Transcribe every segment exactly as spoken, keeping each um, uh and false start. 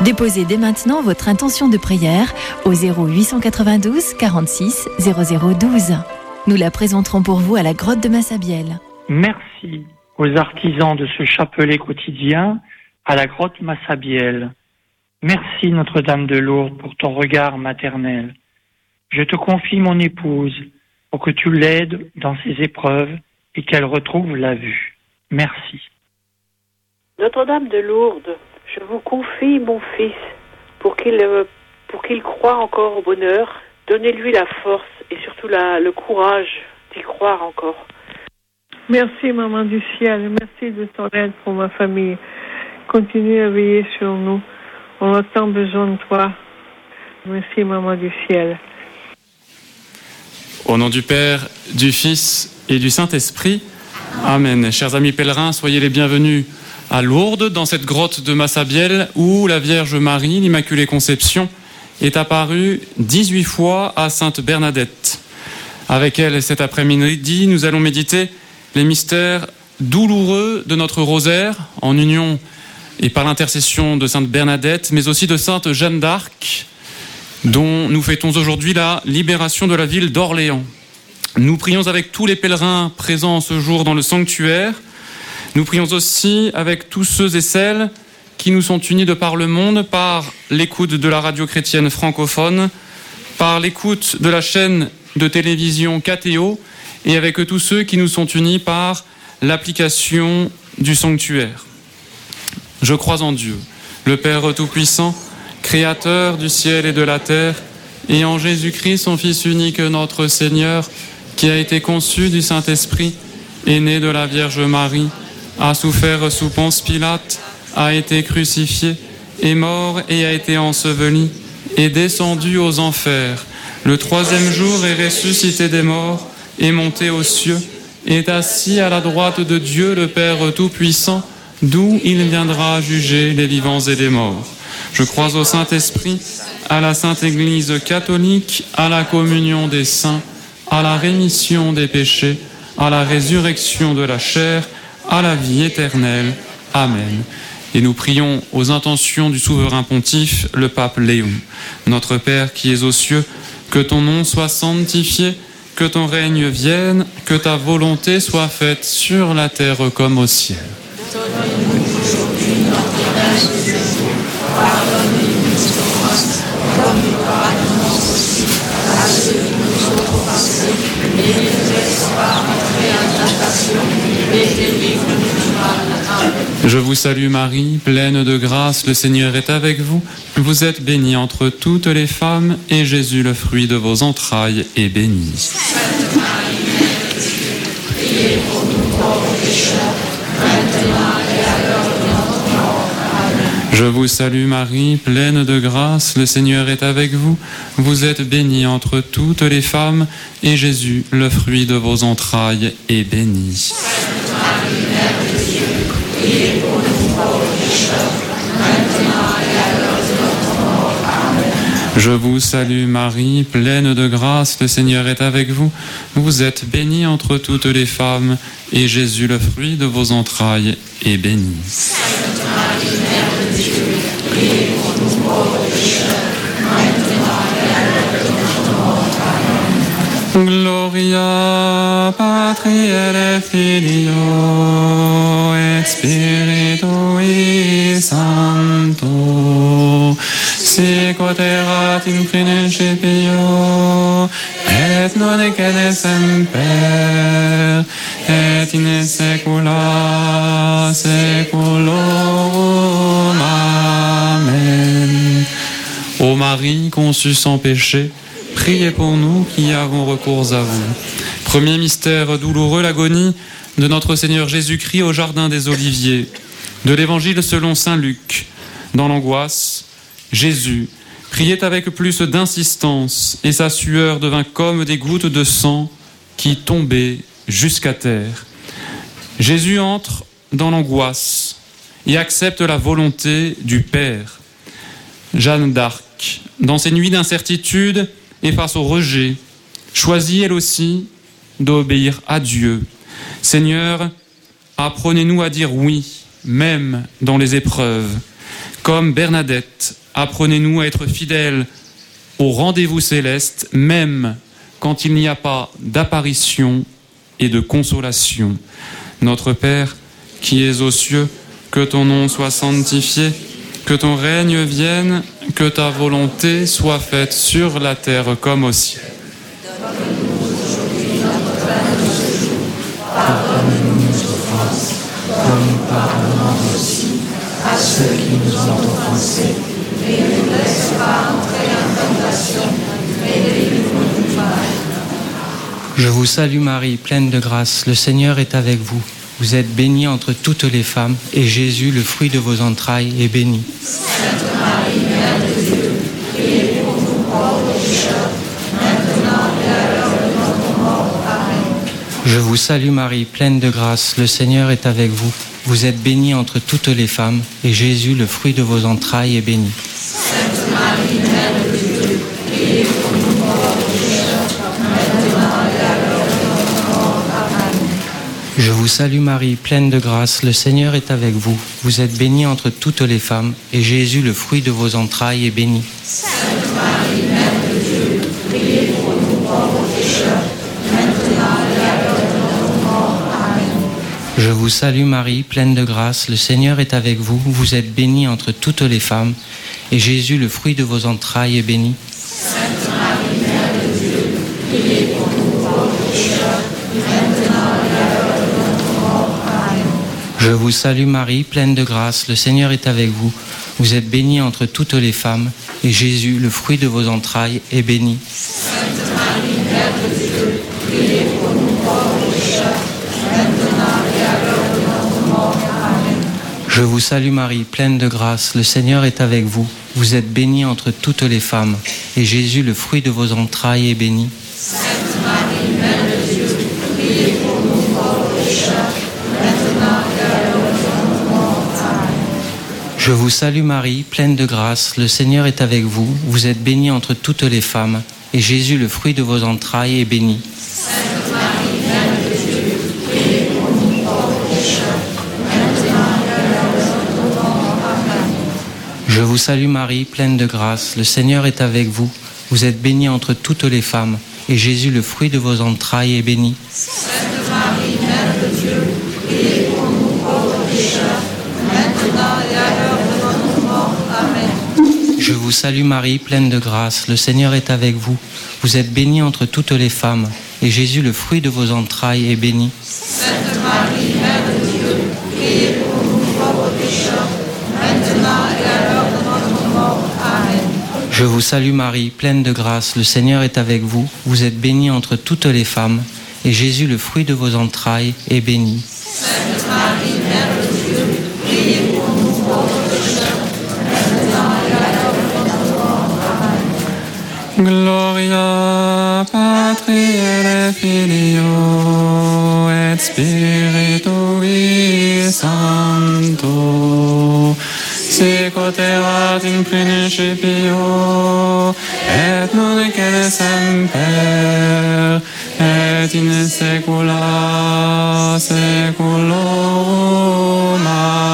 Déposez dès maintenant votre intention de prière au zéro huit cent quatre-vingt-douze quarante-six zéro zéro douze. Nous la présenterons pour vous à la grotte de Massabielle. Merci aux artisans de ce chapelet quotidien à la grotte Massabielle. Merci Notre-Dame de Lourdes pour ton regard maternel. Je te confie mon épouse pour que tu l'aides dans ses épreuves et qu'elle retrouve la vue. Merci. Notre-Dame de Lourdes, je vous confie mon fils pour qu'il, euh, pour qu'il croie encore au bonheur. Donnez-lui la force et surtout la, le courage d'y croire encore. Merci Maman du Ciel, merci de ton aide pour ma famille. Continue à veiller sur nous. On a tant besoin de toi. Merci Maman du Ciel. Au nom du Père, du Fils et du Saint-Esprit, Amen. Chers amis pèlerins, soyez les bienvenus à Lourdes, dans cette grotte de Massabielle, où la Vierge Marie, l'Immaculée Conception, est apparue dix-huit fois à Sainte Bernadette. Avec elle, cet après-midi, nous allons méditer les mystères douloureux de notre rosaire, en union et par l'intercession de Sainte Bernadette, mais aussi de Sainte Jeanne d'Arc, dont nous fêtons aujourd'hui la libération de la ville d'Orléans. Nous prions avec tous les pèlerins présents ce jour dans le sanctuaire. Nous prions aussi avec tous ceux et celles qui nous sont unis de par le monde, par l'écoute de la radio chrétienne francophone, par l'écoute de la chaîne de télévision K T O, et avec tous ceux qui nous sont unis par l'application du sanctuaire. Je crois en Dieu, le Père Tout-Puissant, Créateur du ciel et de la terre, et en Jésus-Christ, son Fils unique, notre Seigneur, qui a été conçu du Saint-Esprit, est né de la Vierge Marie, a souffert sous Ponce Pilate, a été crucifié, est mort et a été enseveli, est descendu aux enfers. Le troisième jour est ressuscité des morts, est monté aux cieux, est assis à la droite de Dieu, le Père Tout-Puissant, d'où il viendra juger les vivants et les morts. Je crois au Saint-Esprit, à la Sainte Église catholique, à la communion des saints, à la rémission des péchés, à la résurrection de la chair, à la vie éternelle. Amen. Et nous prions aux intentions du souverain pontife, le pape Léon. Notre Père qui es aux cieux, que ton nom soit sanctifié, que ton règne vienne, que ta volonté soit faite sur la terre comme au ciel. Donne-nous aujourd'hui notre pain de ce jour. Pardonne-nous nos offenses, comme nous pardonnons aussi à ceux qui nous ont offensés. Et ne nous laisse pas entrer en tentation, mais délivre-nous du mal. Amen. Je vous salue Marie, pleine de grâce, le Seigneur est avec vous. Vous êtes bénie entre toutes les femmes, et Jésus, le fruit de vos entrailles, est béni. Sainte Marie, Mère de Dieu, priez pour nous pauvres pécheurs, maintenant et à l'heure de notre mort. Amen. Je vous salue Marie, pleine de grâce, le Seigneur est avec vous. Vous êtes bénie entre toutes les femmes, et Jésus, le fruit de vos entrailles, est béni. Sainte Marie, Mère de Dieu, priez pour nous pauvres pécheurs, maintenant et à l'heure de notre mort. Amen. Je vous salue Marie, pleine de grâce, le Seigneur est avec vous. Vous êtes bénie entre toutes les femmes, et Jésus, le fruit de vos entrailles, est béni. Sainte Marie, Mère de Dieu, priez pour nous pauvres pécheurs, maintenant et à l'heure de notre mort. Amen. Gloria Patri et Filio et Spiritui Sancto, sicut erat in principio et nunc et semper et in saecula saeculorum. Amen. Ô Marie, conçue sans péché, priez pour nous qui avons recours à vous. Premier mystère douloureux, l'agonie de notre Seigneur Jésus-Christ au jardin des Oliviers. De l'Évangile selon saint Luc. Dans l'angoisse, Jésus priait avec plus d'insistance et sa sueur devint comme des gouttes de sang qui tombaient jusqu'à terre. Jésus entre dans l'angoisse et accepte la volonté du Père. Jeanne d'Arc, dans ces nuits d'incertitude et face au rejet, choisit elle aussi d'obéir à Dieu. Seigneur, apprenez-nous à dire oui, même dans les épreuves. Comme Bernadette, apprenez-nous à être fidèles au rendez-vous céleste, même quand il n'y a pas d'apparition et de consolation. Notre Père, qui es aux cieux, que ton nom soit sanctifié, que ton règne vienne, que ta volonté soit faite sur la terre comme au ciel. Donne-nous aujourd'hui notre pain de ce jour. Pardonne-nous nos offenses, comme nous pardonnons aussi à ceux qui nous ont offensés. Et ne nous laisse pas entrer en tentation, mais délivre-nous du mal. Je vous salue Marie, pleine de grâce, le Seigneur est avec vous. Vous êtes bénie entre toutes les femmes, et Jésus, le fruit de vos entrailles, est béni. Sainte Marie, Mère de Dieu, priez pour nous pauvres pécheurs, maintenant et à l'heure de notre mort. Amen. Je vous salue Marie, pleine de grâce, le Seigneur est avec vous. Vous êtes bénie entre toutes les femmes, et Jésus, le fruit de vos entrailles, est béni. Sainte Marie, Mère de Dieu, priez pour nous pauvres pécheurs, maintenant et à l'heure de notre mort. Amen. Je vous salue Marie, pleine de grâce, le Seigneur est avec vous. Vous êtes bénie entre toutes les femmes, et Jésus, le fruit de vos entrailles, est béni. Sainte Marie, Mère de Dieu, priez pour nous pauvres pécheurs, maintenant et à l'heure de notre mort. Amen. Je vous salue Marie, pleine de grâce, le Seigneur est avec vous. Vous êtes bénie entre toutes les femmes, et Jésus, le fruit de vos entrailles, est béni. Sainte Marie, Mère de Dieu, priez pour nous pauvres pécheurs, maintenant et à l'heure de notre mort. Amen. Je vous salue Marie, pleine de grâce, le Seigneur est avec vous. Vous êtes bénie entre toutes les femmes, et Jésus, le fruit de vos entrailles, est béni. Sainte Marie, Mère de Dieu, priez pour nous pauvres pécheurs, maintenant et à l'heure de notre mort. Amen. Je vous salue Marie, pleine de grâce, le Seigneur est avec vous. Vous êtes bénie entre toutes les femmes, et Jésus, le fruit de vos entrailles, est béni. Sainte Marie, Mère de Dieu, priez pour nous pauvres pécheurs, maintenant et à l'heure de notre mort. Amen. Je vous salue Marie, pleine de grâce, le Seigneur est avec vous. Vous êtes bénie entre toutes les femmes, et Jésus, le fruit de vos entrailles, est béni. Sainte Marie, Mère de Dieu, priez pour nous pauvres pécheurs, maintenant et à l'heure de notre mort. Amen. Je vous salue Marie, pleine de grâce, le Seigneur est avec vous. Vous êtes bénie entre toutes les femmes, et Jésus, le fruit de vos entrailles, est béni. Sainte Marie, Mère de Dieu, priez pour nous pauvres pécheurs, maintenant et à l'heure de notre mort. Amen. Je vous salue Marie, pleine de grâce, le Seigneur est avec vous. Vous êtes bénie entre toutes les femmes, et Jésus, le fruit de vos entrailles, est béni. Sainte Marie, Mère de Dieu, priez pour nous pauvres pécheurs, maintenant et à l'heure de notre mort. Amen. Je vous salue Marie, pleine de grâce, le Seigneur est avec vous. Vous êtes bénie entre toutes les femmes, et Jésus, le fruit de vos entrailles, est béni. Sainte Marie, Mère de Dieu, priez pour nous pauvres pécheurs, maintenant et à l'heure de notre mort. Amen. Gloria Patri et Filio et Spiritui Sancto, sicut erat in principio et nunc et semper et in saecula saeculorum.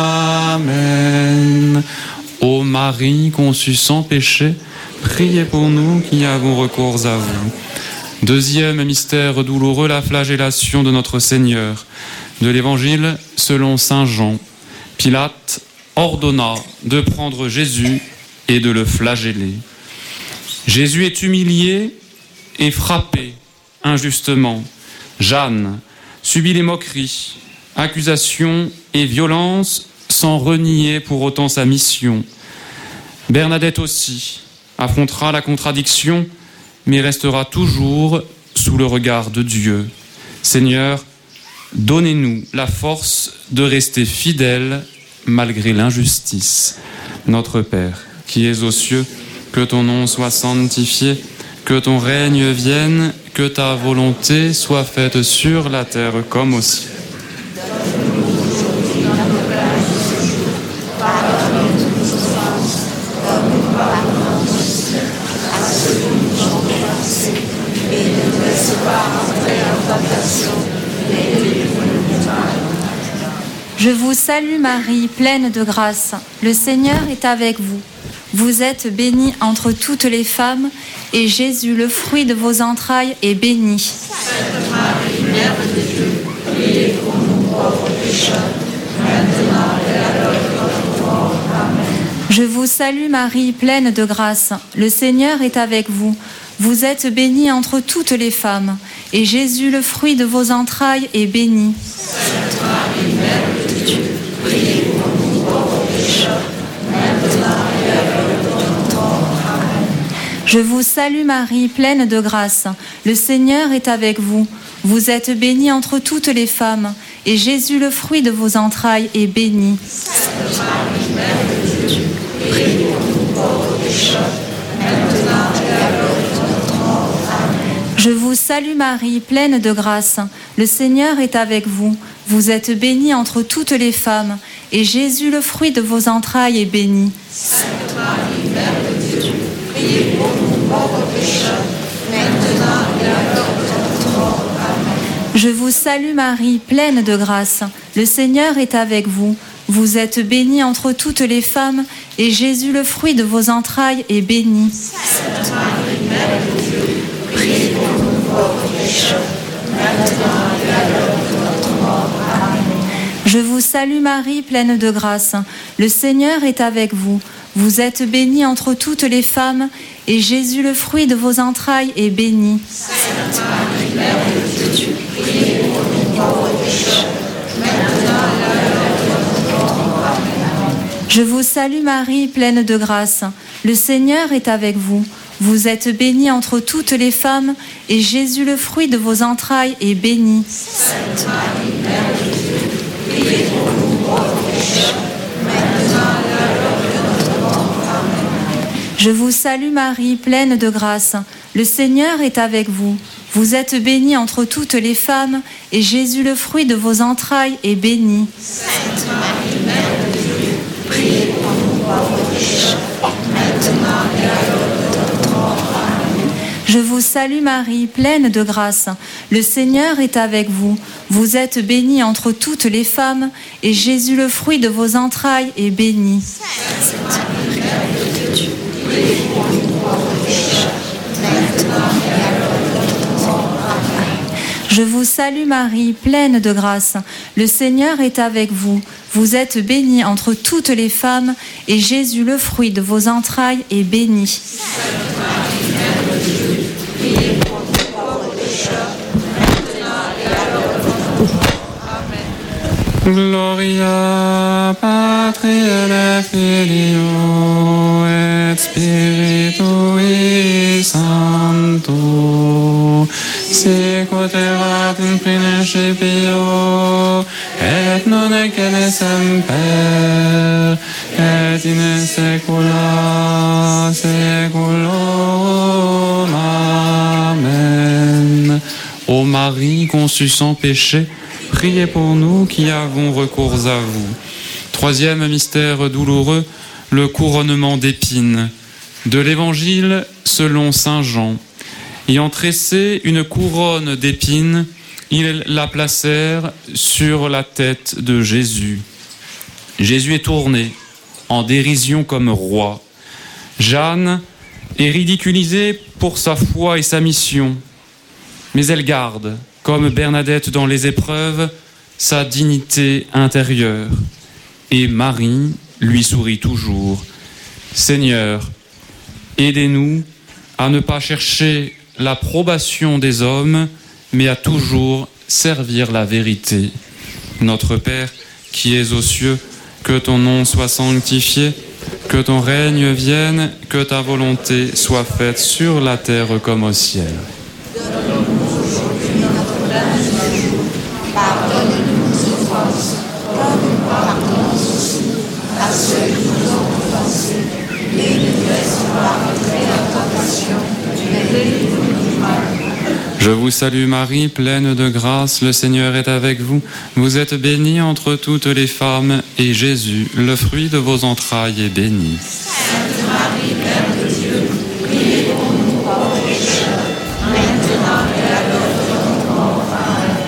Amen. Ô Marie conçue sans péché, priez pour nous qui avons recours à vous. Deuxième mystère douloureux, la flagellation de notre Seigneur. De l'Évangile selon saint Jean. Pilate ordonna de prendre Jésus et de le flageller. Jésus est humilié et frappé injustement. Jeanne subit les moqueries, accusations et violences sans renier pour autant sa mission. Bernadette aussi affrontera la contradiction, mais restera toujours sous le regard de Dieu. Seigneur, donnez-nous la force de rester fidèles malgré l'injustice. Notre Père, qui es aux cieux, que ton nom soit sanctifié, que ton règne vienne, que ta volonté soit faite sur la terre comme au ciel. Je vous salue. salue Marie, pleine de grâce. Le Seigneur est avec vous. Vous êtes bénie entre toutes les femmes, et Jésus, le fruit de vos entrailles, est béni. Sainte Marie, Mère de Dieu, priez pour nous pauvres pécheurs, maintenant et à l'heure de notre mort. Amen. Je vous salue Marie, pleine de grâce. Le Seigneur est avec vous. Vous êtes bénie entre toutes les femmes, et Jésus, le fruit de vos entrailles, est béni. Sainte Marie, Mère de Dieu, priez pour nous pauvres pécheurs, maintenant et à l'heure de notre mort. Amen. Je vous salue Marie, pleine de grâce. Le Seigneur est avec vous. Vous êtes bénie entre toutes les femmes, et Jésus, le fruit de vos entrailles, est béni. Sainte Marie, Mère de Dieu, priez pour nous pauvres pécheurs, maintenant et à l'heure de notre mort. Amen. Je vous salue Marie, pleine de grâce. Le Seigneur est avec vous. Vous êtes bénie entre toutes les femmes, et Jésus, le fruit de vos entrailles, est béni. Sainte Marie, Mère de Dieu, priez pour nous pauvres pécheurs, maintenant et à l'heure de notre mort. Amen. Je vous salue Marie, pleine de grâce. Le Seigneur est avec vous. Vous êtes bénie entre toutes les femmes, et Jésus, le fruit de vos entrailles, est béni. Sainte Marie, Mère de Dieu, priez pour nous pauvres pécheurs, maintenant et à l'heure de notre mort. Amen. Je vous salue Marie, pleine de grâce. Le Seigneur est avec vous. Vous êtes bénie entre toutes les femmes, et Jésus, le fruit de vos entrailles, est béni. Sainte Marie, Mère de Dieu, priez pour nous pauvres pécheurs, maintenant et à l'heure de notre mort. Amen. Je vous salue Marie, pleine de grâce. Le Seigneur est avec vous. Vous êtes bénie entre toutes les femmes, et Jésus, le fruit de vos entrailles, est béni. Sainte Marie, Mère de Dieu, priez pour nous pauvres pécheurs, maintenant et à l'heure de notre mort. Amen. Je vous salue Marie, pleine de grâce. Le Seigneur est avec vous. Vous êtes bénie entre toutes les femmes, et Jésus, le fruit de vos entrailles, est béni. Sainte Marie, Mère de Dieu, priez pour nous pauvres pécheurs, maintenant et à l'heure de notre mort. Amen. Je vous salue Marie, pleine de grâce. Le Seigneur est avec vous. Vous êtes bénie entre toutes les femmes, et Jésus, le fruit de vos entrailles, est béni. Sainte Marie, Mère de Dieu, priez pour nous pauvres pécheurs, maintenant et à l'heure de notre mort. Amen. Je vous salue Marie, pleine de grâce. Le Seigneur est avec vous. Vous êtes bénie entre toutes les femmes, et Jésus, le fruit de vos entrailles, est béni. Sainte Marie, Mère de Dieu, priez pour nous pauvres pécheurs, maintenant et à l'heure de notre mort. Amen. Gloria Patri et Filio et Spiritui Sancto, sicut erat in principio et nunc et in semper et in saecula saeculorum. Amen. Ô Marie conçue sans péché, priez pour nous qui avons recours à vous. Troisième mystère douloureux, le couronnement d'épines. De l'Évangile selon saint Jean. Ayant tressé une couronne d'épines, ils la placèrent sur la tête de Jésus. Jésus est tourné en dérision comme roi. Jeanne est ridiculisée pour sa foi et sa mission, mais elle garde, comme Bernadette dans les épreuves, sa dignité intérieure. Et Marie lui sourit toujours. Seigneur, aidez-nous à ne pas chercher l'approbation des hommes, mais à toujours servir la vérité. Notre Père, qui es aux cieux, que ton nom soit sanctifié, que ton règne vienne, que ta volonté soit faite sur la terre comme au ciel. Donne-nous aujourd'hui notre pain de ce jour. Pardonne-nous nos offenses, comme nous pardonnons aussi à ceux qui nous ont offensés. Et ne nous laisse pas entrer en tentation, mais délivre-nous du mal. Je vous salue Marie, pleine de grâce, le Seigneur est avec vous. Vous êtes bénie entre toutes les femmes, et Jésus, le fruit de vos entrailles, est béni. Sainte Marie, Mère de Dieu, priez pour nous pauvres pécheurs, maintenant et à l'heure de notre mort. Amen.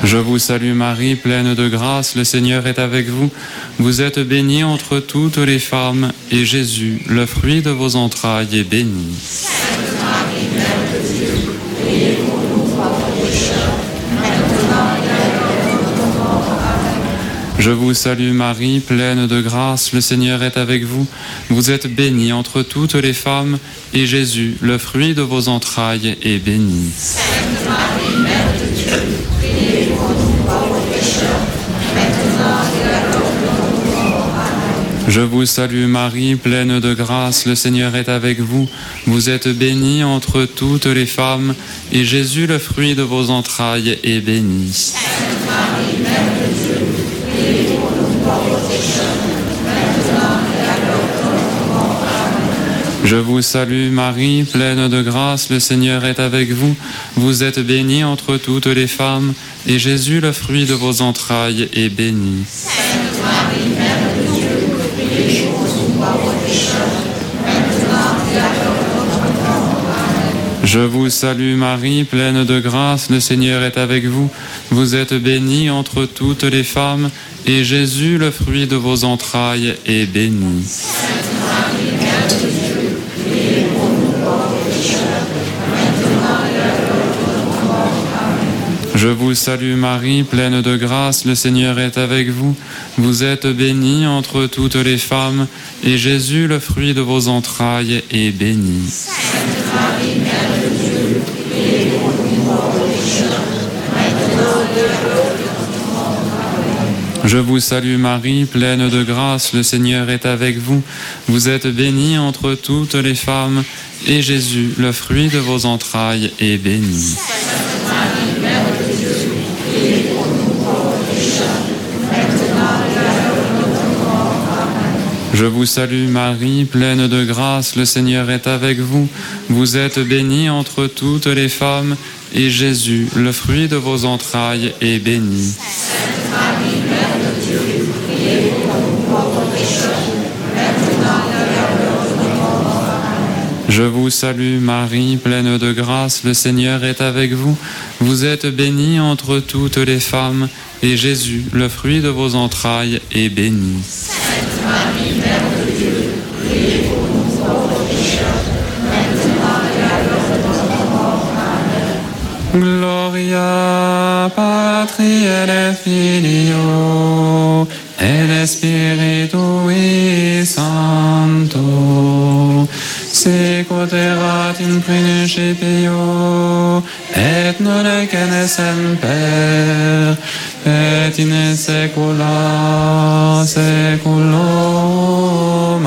Je vous salue Marie, pleine de grâce, le Seigneur est avec vous. Vous êtes bénie entre toutes les femmes, et Jésus, le fruit de vos entrailles, est béni. Sainte Marie, Mère de Dieu, priez pour nous pauvres pécheurs, maintenant et à l'heure de notre mort. Amen. Je vous salue Marie, pleine de grâce, le Seigneur est avec vous. Vous êtes bénie entre toutes les femmes, et Jésus, le fruit de vos entrailles, est béni. Sainte Marie, Mère de Dieu, priez pour nous pauvres pécheurs, maintenant et à l'heure de notre mort. Amen. Je vous salue Marie, pleine de grâce, le Seigneur est avec vous. Vous êtes bénie entre toutes les femmes, et Jésus, le fruit de vos entrailles, est béni. Sainte Marie, Mère de Dieu, priez pour nous pauvres pécheurs, maintenant et à l'heure de notre mort. Amen. Je vous salue Marie, pleine de grâce, le Seigneur est avec vous. Vous êtes bénie entre toutes les femmes, et Jésus, le fruit de vos entrailles, est béni. Sainte Marie, Mère de Dieu, priez pour nous pauvres pécheurs, maintenant et à l'heure de notre mort. Amen. Je vous salue Marie, pleine de grâce, le Seigneur est avec vous. Vous êtes bénie entre toutes les femmes, et Jésus, le fruit de vos entrailles, est béni. Sainte Marie, Mère de Dieu, priez pour nous pauvres pécheurs, maintenant et à l'heure de notre mort. Amen. Je vous salue Marie, pleine de grâce, le Seigneur est avec vous. Vous êtes bénie entre toutes les femmes, et Jésus, le fruit de vos entrailles, est béni. Sainte Marie, Mère de Dieu, priez pour nous pauvres pécheurs, maintenant et à l'heure de notre mort. Amen. Je vous salue Marie, pleine de grâce, le Seigneur est avec vous. Vous êtes bénie entre toutes les femmes, et Jésus, le fruit de vos entrailles, est béni. Sainte Marie, Mère de Dieu, priez pour nous pauvres pécheurs, maintenant et à l'heure de notre mort. Amen. Je vous salue Marie, pleine de grâce, le Seigneur est avec vous. Vous êtes bénie entre toutes les femmes, et Jésus, le fruit de vos entrailles, est béni. Sainte Marie, Mère de Dieu, priez pour nous pauvres pécheurs, maintenant et à l'heure de notre mort. Amen. Je vous salue Marie, pleine de grâce, le Seigneur est avec vous. Vous êtes bénie entre toutes les femmes, et Jésus, le fruit de vos entrailles, est béni. Sainte Marie, Mère de Dieu, priez pour nous pauvres pécheurs, maintenant et à l'heure de notre mort. Amen. Gloria Patri et Filio et Spiritui Sancto, sicut erat in principio et nunc et semper et in saecula saeculorum.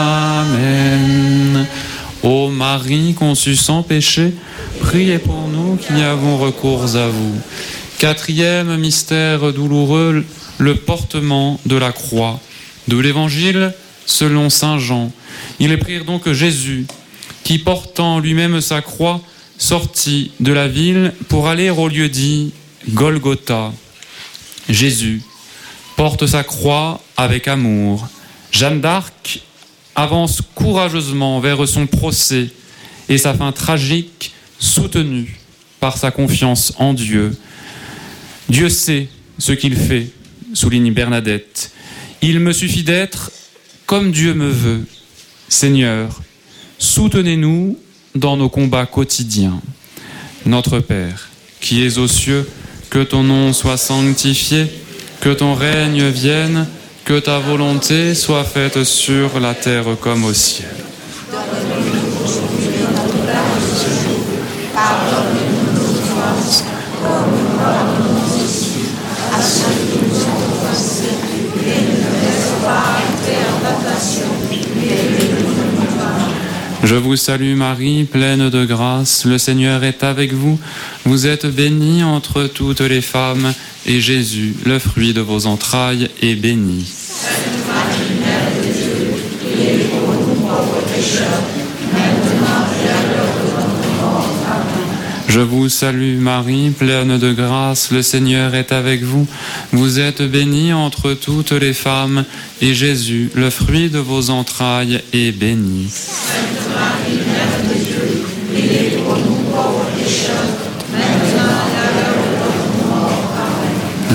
Amen. Ô Marie conçue sans péché, priez pour nous qui avons recours à vous. Quatrième mystère douloureux, le portement de la croix. De l'Évangile selon saint Jean. Ils prirent donc Jésus, qui portant lui-même sa croix, sortit de la ville pour aller au lieu dit Golgotha. Jésus porte sa croix avec amour. Jeanne d'Arc avance courageusement vers son procès et sa fin tragique, soutenue par sa confiance en Dieu. Dieu sait ce qu'il fait, souligne Bernadette. Il me suffit d'être comme Dieu me veut. Seigneur, soutenez-nous dans nos combats quotidiens. Notre Père, qui es aux cieux, que ton nom soit sanctifié, que ton règne vienne, que ta volonté soit faite sur la terre comme au ciel. Donne-nous aujourd'hui notre pain de ce jour. Pardonne-nous nos offenses, comme nous pardonnons aussi à ceux qui nous ont offensés. Et ne nous laisse pas entrer en tentation, mais délivre-nous du mal. Je vous salue Marie, pleine de grâce, le Seigneur est avec vous. Vous êtes bénie entre toutes les femmes, et Jésus, le fruit de vos entrailles, est béni. Sainte Marie, Mère de Dieu, priez pour nous pauvres pécheurs, maintenant et à l'heure de notre mort. Amen. Je vous salue Marie, pleine de grâce, le Seigneur est avec vous. Vous êtes bénie entre toutes les femmes, et Jésus, le fruit de vos entrailles, est béni. Sainte Marie, Mère de Dieu, priez pour nous pauvres pécheurs, maintenant et à l'heure de notre mort. Amen.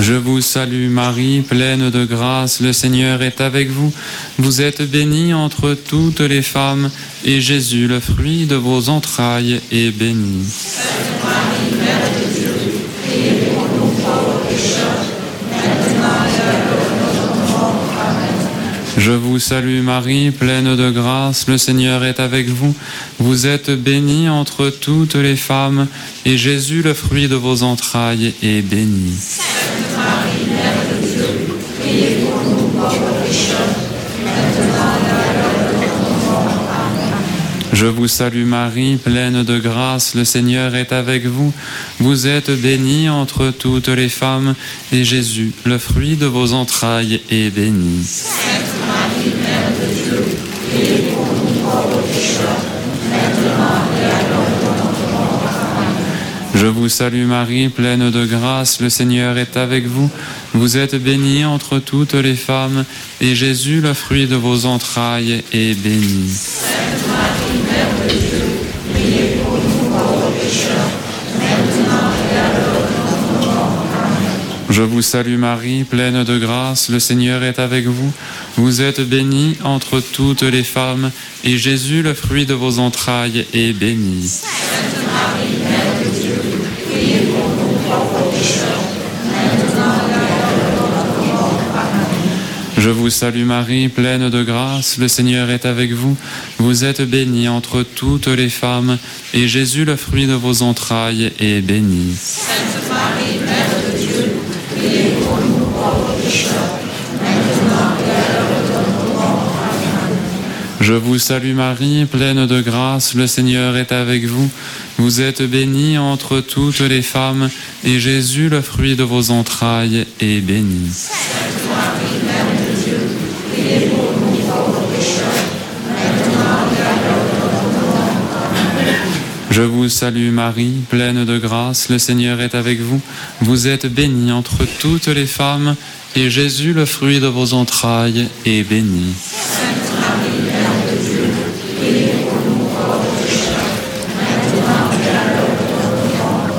Je vous salue Marie, pleine de grâce, le Seigneur est avec vous. Vous êtes bénie entre toutes les femmes, et Jésus, le fruit de vos entrailles, est béni. Sainte Marie, Mère de Dieu, priez pour nous pauvres pécheurs, maintenant et à l'heure de notre mort. Amen. Je vous salue Marie, pleine de grâce, le Seigneur est avec vous. Vous êtes bénie entre toutes les femmes, et Jésus, le fruit de vos entrailles, est béni. Sainte Marie, Mère de Dieu, priez pour nous pauvres pécheurs, maintenant et à l'heure de notre mort. Amen. Je vous salue Marie, pleine de grâce, le Seigneur est avec vous. Vous êtes bénie entre toutes les femmes, et Jésus, le fruit de vos entrailles, est béni. Sainte Marie, Mère de Dieu, priez pour nous pauvres pécheurs, maintenant et à l'heure de notre mort. Amen. Je vous salue Marie, pleine de grâce, le Seigneur est avec vous. Vous êtes bénie entre toutes les femmes, et Jésus, le fruit de vos entrailles, est béni. Sainte Marie, Mère de Dieu, priez pour nous pauvres pécheurs, maintenant et à l'heure de notre mort. Amen. Je vous salue Marie, pleine de grâce, le Seigneur est avec vous. Vous êtes bénie entre toutes les femmes, et Jésus, le fruit de vos entrailles, est béni. Sainte Marie, Mère de Dieu, priez pour nous pauvres pécheurs, maintenant et à l'heure de notre mort. Amen. Je vous salue Marie, pleine de grâce, le Seigneur est avec vous. Vous êtes bénie entre toutes les femmes, et Jésus, le fruit de vos entrailles, est béni. Sainte Marie, Mère de Dieu, priez pour nous pauvres pécheurs, maintenant et à l'heure de notre mort. Amen. Je vous salue Marie, pleine de grâce, le Seigneur est avec vous. Vous êtes bénie entre toutes les femmes, et Jésus, le fruit de vos entrailles, est béni. Sainte Marie, Mère de Dieu, priez pour nous pauvres pécheurs, maintenant et à l'heure de notre mort. Amen. Je vous salue Marie, pleine de grâce, le Seigneur est avec vous. Vous êtes bénie entre toutes les femmes, et Jésus, le fruit de vos entrailles, est béni. Sainte Marie, Mère de Dieu, priez pour nous pauvres pécheurs, maintenant et à l'heure de notre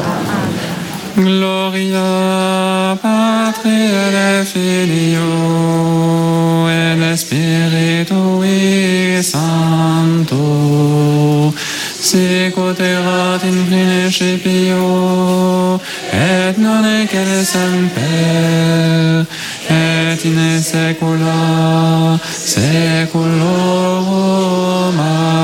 mort. Amen. Gloria Patri et Filio et Spiritui Sancto, sicut erat in principio et nunc et semper et in saecula saeculorum.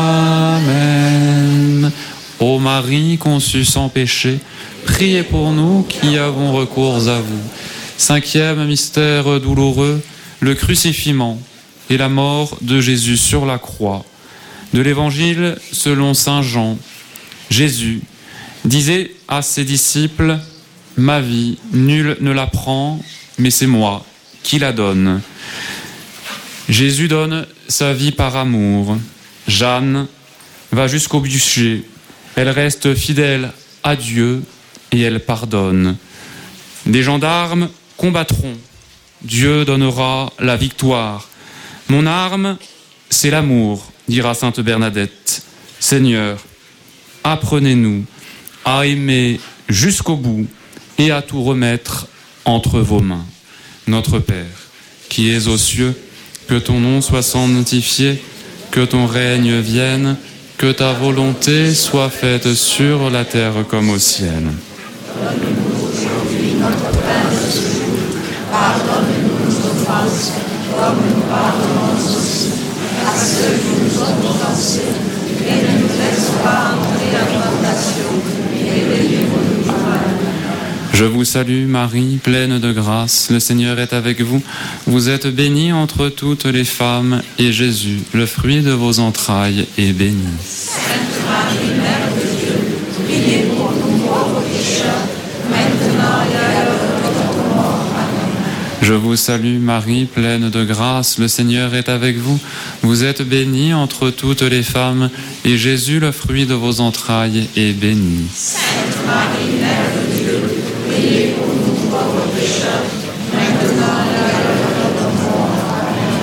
Amen. Ô Marie conçue sans péché, priez pour nous qui avons recours à vous. Cinquième mystère douloureux, le crucifixion et la mort de Jésus sur la croix. De l'Évangile selon saint Jean. Jésus disait à ses disciples, « Ma vie, nul ne la prend, mais c'est moi qui la donne. » Jésus donne sa vie par amour. Jeanne va jusqu'au bûcher. Elle reste fidèle à Dieu et elle pardonne. Des gendarmes combattront. Dieu donnera la victoire. Mon arme, c'est l'amour, dira sainte Bernadette. Seigneur, apprenez-nous à aimer jusqu'au bout et à tout remettre entre vos mains. Notre Père, qui es aux cieux, que ton nom soit sanctifié, que ton règne vienne, que ta volonté soit faite sur la terre comme au ciel. Donne-nous aujourd'hui notre pain de ce jour. Pardonne-nous nos offenses, comme nous pardonnons aussi à ceux qui nous ont offensés. Et ne nous laisse pas entrer en tentation, mais délivre-nous du mal. Je vous salue Marie, pleine de grâce, le Seigneur est avec vous. Vous êtes bénie entre toutes les femmes, et Jésus, le fruit de vos entrailles, est béni. Sainte Marie, Mère de Dieu, priez pour nous pauvres pécheurs, maintenant et à l'heure de notre mort. Amen. Je vous salue Marie, pleine de grâce, le Seigneur est avec vous. Vous êtes bénie entre toutes les femmes, et Jésus, le fruit de vos entrailles, est béni. Sainte Marie, Mère de Dieu, priez pour nous pauvres pécheurs, maintenant et à l'heure de notre mort. Amen.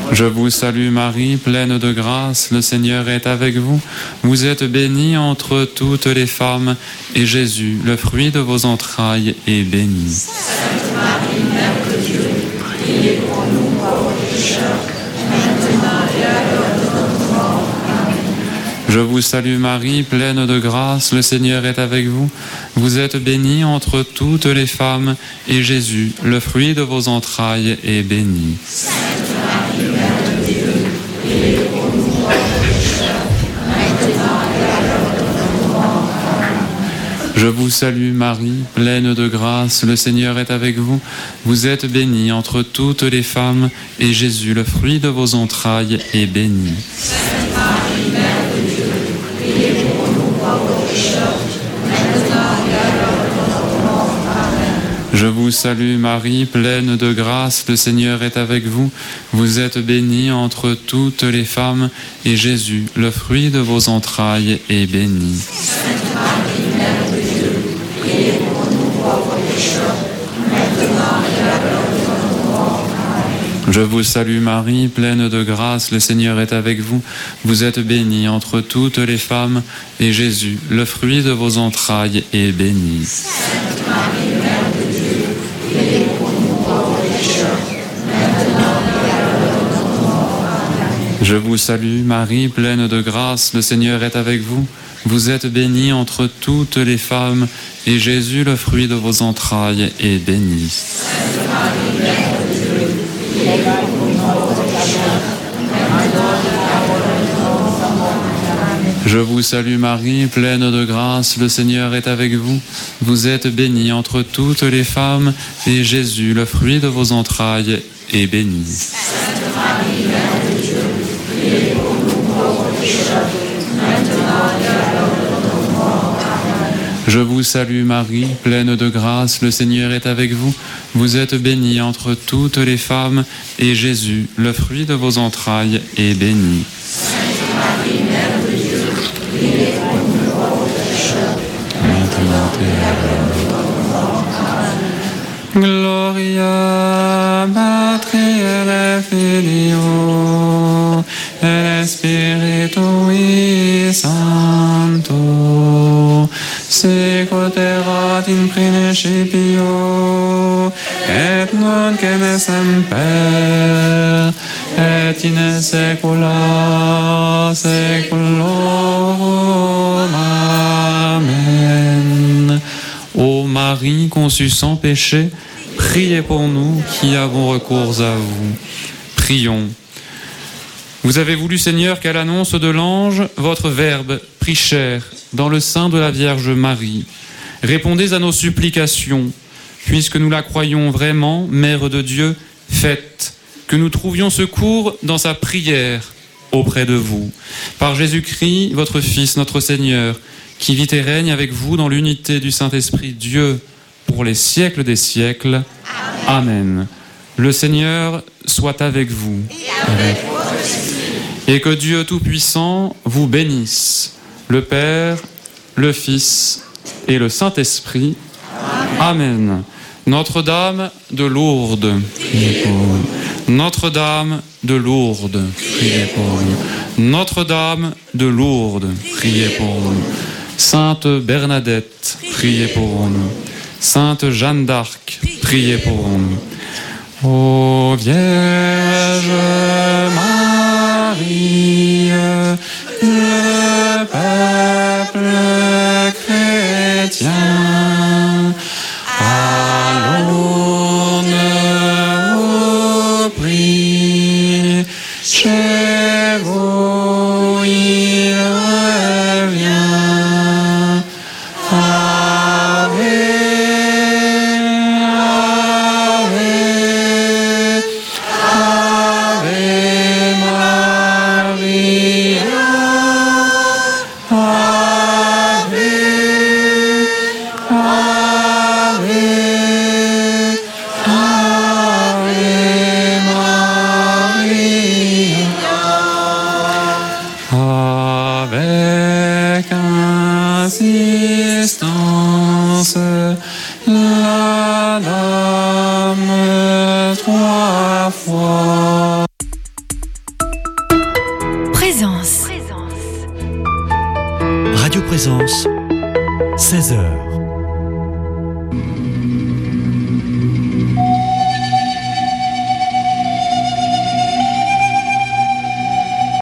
Je vous salue Marie, pleine de grâce, le Seigneur est avec vous. Vous êtes bénie entre toutes les femmes, et Jésus, le fruit de vos entrailles, est béni. Sainte Marie, Mère de Dieu, priez pour nous pauvres pécheurs, maintenant et à l'heure de notre mort. Amen. Je vous salue Marie, pleine de grâce, le Seigneur est avec vous. Vous êtes bénie entre toutes les femmes, et Jésus, le fruit de vos entrailles, est béni. Sainte Marie, Mère de Dieu, priez pour nous pauvres pécheurs, maintenant et à l'heure de notre mort. Amen. Je vous salue Marie, pleine de grâce, le Seigneur est avec vous. Vous êtes bénie entre toutes les femmes, et Jésus, le fruit de vos entrailles, est béni. Sainte Marie, Mère de Dieu, priez pour nous pauvres pécheurs, maintenant et à l'heure de notre mort. Amen. Je vous salue Marie, pleine de grâce, le Seigneur est avec vous. Vous êtes bénie entre toutes les femmes, et Jésus, le fruit de vos entrailles, est béni. Sainte Marie, Mère de Dieu, priez pour nous pauvres pécheurs, maintenant et à l'heure de notre mort. Amen. Je vous salue Marie, pleine de grâce, le Seigneur est avec vous. Vous êtes bénie entre toutes les femmes, et Jésus, le fruit de vos entrailles, est béni. Sainte Marie, Mère de Dieu, priez pour nous pauvres pécheurs, maintenant et à l'heure de notre mort. Amen. Je vous salue Marie, pleine de grâce, le Seigneur est avec vous. Vous êtes bénie entre toutes les femmes, et Jésus, le fruit de vos entrailles, est béni. Sainte Marie, Mère de Dieu, priez pour nous pauvres pécheurs, maintenant et à l'heure de notre mort. Amen. Je vous salue Marie, pleine de grâce, le Seigneur est avec vous. Vous êtes bénie entre toutes les femmes, et Jésus, le fruit de vos entrailles, est béni. Sainte Marie, Mère de Dieu, priez pour nous pauvres pécheurs, maintenant et à l'heure de notre mort. Amen. Je vous salue Marie, pleine de grâce, le Seigneur est avec vous. Vous êtes bénie entre toutes les femmes, et Jésus, le fruit de vos entrailles, est béni. Sainte Marie, Mère de Dieu, priez pour nous pauvres pécheurs, maintenant et à l'heure de notre mort. Amen. Gloria Patri et Filio et Spiritui Sancto, sicut erat in principio et nunc et semper et in saecula saeculorum. Amen. Ô Marie conçue sans péché, priez pour nous qui avons recours à vous. Prions. Vous avez voulu, Seigneur, qu'à l'annonce de l'ange, votre Verbe prit chair dans le sein de la Vierge Marie. Répondez à nos supplications, puisque nous la croyons vraiment, Mère de Dieu, faites que nous trouvions secours dans sa prière auprès de vous. Par Jésus-Christ, votre Fils, notre Seigneur, qui vit et règne avec vous dans l'unité du Saint-Esprit, Dieu, pour les siècles des siècles. Amen. Amen. Le Seigneur soit avec vous. Et avec votre esprit. Et que Dieu Tout-Puissant vous bénisse, le Père, le Fils et le Saint-Esprit. Amen. Amen. Notre-Dame de Lourdes, priez pour nous. Notre-Dame de Lourdes, priez pour nous. Notre-Dame de Lourdes, priez pour nous. Sainte Bernadette, priez pour nous. Sainte Jeanne d'Arc, priez pour nous. Ô Vierge Marie, le peuple chrétien, à Lourdes vous prie, chez vous il revient. Ave, Ave, Ave Maria, Ave, Ave, Ave Maria. présence, seize heures.